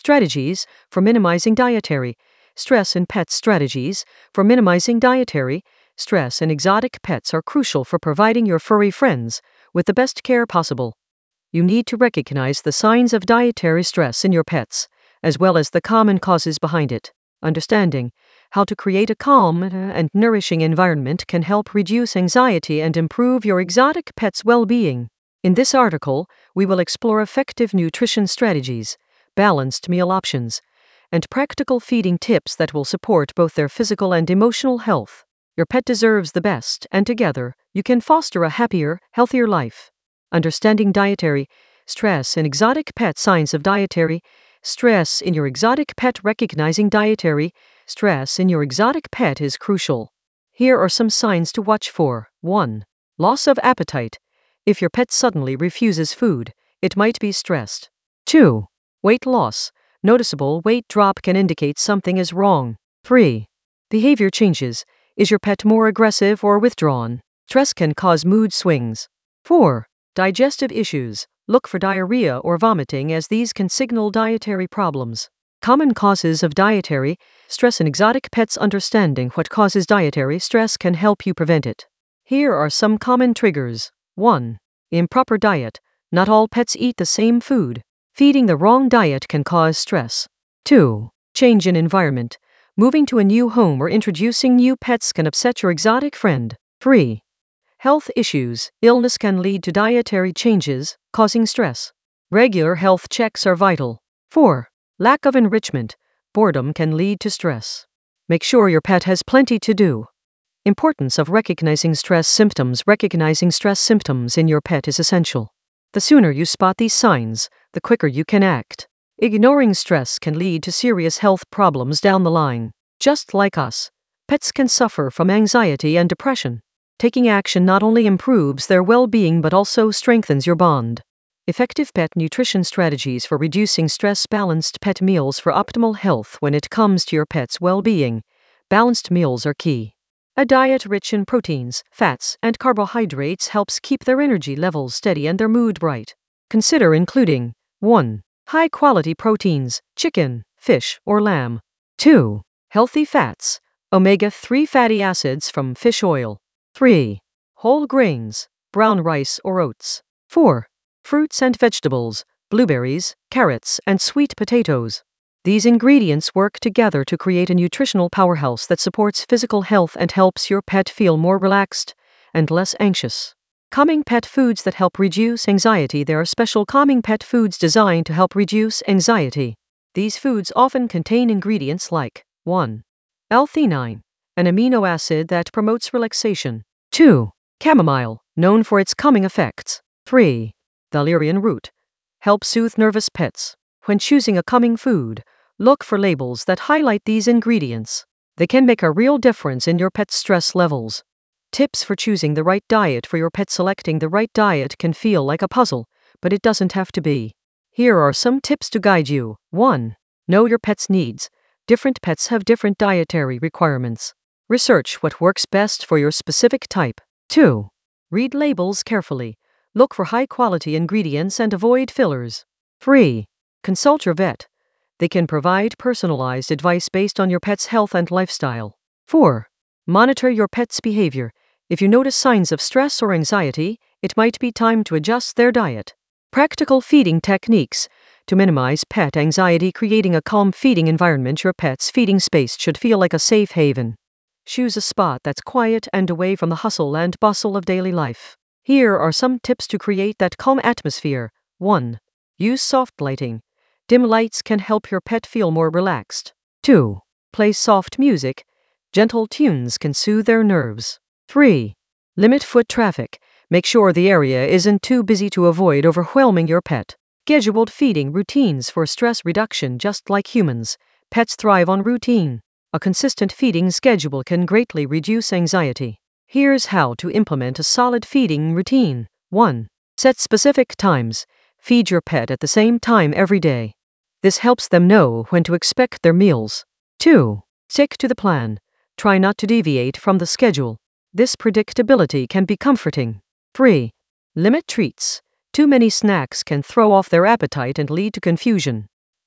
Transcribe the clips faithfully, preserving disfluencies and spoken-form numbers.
Strategies for minimizing dietary stress in pets. Strategies for minimizing dietary stress in exotic pets are crucial for providing your furry friends with the best care possible. You need to recognize the signs of dietary stress in your pets, as well as the common causes behind it. Understanding how to create a calm and nourishing environment can help reduce anxiety and improve your exotic pet's well-being. In this article, we will explore effective nutrition strategies, balanced meal options, and practical feeding tips that will support both their physical and emotional health. Your pet deserves the best, and together, you can foster a happier, healthier life. Understanding dietary stress in exotic pet. Signs of dietary stress in your exotic pet. Recognizing dietary stress in your exotic pet is crucial. Here are some signs to watch for. one. Loss of appetite. If your pet suddenly refuses food, it might be stressed. two. Weight loss. Noticeable weight drop can indicate something is wrong. three. Behavior changes. Is your pet more aggressive or withdrawn? Stress can cause mood swings. four. Digestive issues. Look for diarrhea or vomiting, as these can signal dietary problems. Common causes of dietary stress in exotic pets. Understanding what causes dietary stress can help you prevent it. Here are some common triggers. one. Improper diet. Not all pets eat the same food. Feeding the wrong diet can cause stress. two. Change in environment. Moving to a new home or introducing new pets can upset your exotic friend. three. Health issues. Illness can lead to dietary changes, causing stress. Regular health checks are vital. four. Lack of enrichment. Boredom can lead to stress. Make sure your pet has plenty to do. Importance of recognizing stress symptoms. Recognizing stress symptoms in your pet is essential. The sooner you spot these signs, the quicker you can act. Ignoring stress can lead to serious health problems down the line. Just like us, pets can suffer from anxiety and depression. Taking action not only improves their well-being but also strengthens your bond. Effective pet nutrition strategies for reducing stress. Balanced pet meals for optimal health. When it comes to your pet's well-being, balanced meals are key. A diet rich in proteins, fats, and carbohydrates helps keep their energy levels steady and their mood bright. Consider including one. High-quality proteins, chicken, fish, or lamb. two. Healthy fats, omega three fatty acids from fish oil. three. Whole grains, brown rice or oats. four. Fruits and vegetables, blueberries, carrots, and sweet potatoes. These ingredients work together to create a nutritional powerhouse that supports physical health and helps your pet feel more relaxed and less anxious. Calming pet foods that help reduce anxiety. There are special calming pet foods designed to help reduce anxiety. These foods often contain ingredients like one. L-theanine, an amino acid that promotes relaxation. two. Chamomile, known for its calming effects. three. Valerian root, help soothe nervous pets. When choosing a calming food, look for labels that highlight these ingredients. They can make a real difference in your pet's stress levels. Tips for choosing the right diet for your pet. Selecting the right diet can feel like a puzzle, but it doesn't have to be. Here are some tips to guide you. one. Know your pet's needs. Different pets have different dietary requirements. Research what works best for your specific type. two. Read labels carefully. Look for high-quality ingredients and avoid fillers. three. Consult your vet. They can provide personalized advice based on your pet's health and lifestyle. four. Monitor your pet's behavior. If you notice signs of stress or anxiety, it might be time to adjust their diet. Practical feeding techniques. To minimize pet anxiety. Creating a calm feeding environment. Your pet's feeding space should feel like a safe haven. Choose a spot that's quiet and away from the hustle and bustle of daily life. Here are some tips to create that calm atmosphere. one. Use soft lighting. Dim lights can help your pet feel more relaxed. two. Play soft music. Gentle tunes can soothe their nerves. three. Limit foot traffic. Make sure the area isn't too busy to avoid overwhelming your pet. Scheduled feeding routines for stress reduction. Just like humans, pets thrive on routine. A consistent feeding schedule can greatly reduce anxiety. Here's how to implement a solid feeding routine. one. Set specific times. Feed your pet at the same time every day. This helps them know when to expect their meals. two. Stick to the plan. Try not to deviate from the schedule. This predictability can be comforting. three. Limit treats. Too many snacks can throw off their appetite and lead to confusion.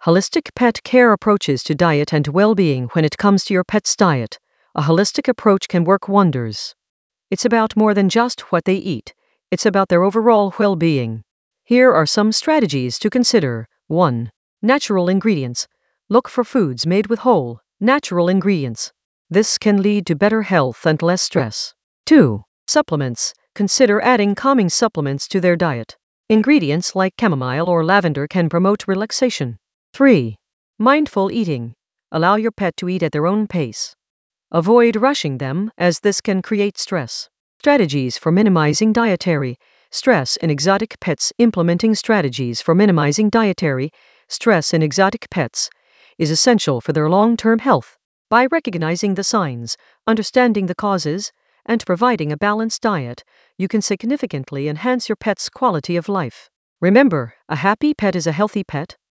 Holistic pet care approaches to diet and well-being. When it comes to your pet's diet, a holistic approach can work wonders. It's about more than just what they eat. It's about their overall well-being. Here are some strategies to consider. one. Natural ingredients. Look for foods made with whole, natural ingredients. This can lead to better health and less stress. two. Supplements. Consider adding calming supplements to their diet. Ingredients like chamomile or lavender can promote relaxation. three. Mindful eating. Allow your pet to eat at their own pace. Avoid rushing them, as this can create stress. Strategies for minimizing dietary stress in exotic pets. Implementing strategies for minimizing dietary stress in exotic pets is essential for their long-term health. By recognizing the signs, understanding the causes, and providing a balanced diet, you can significantly enhance your pet's quality of life. Remember, a happy pet is a healthy pet.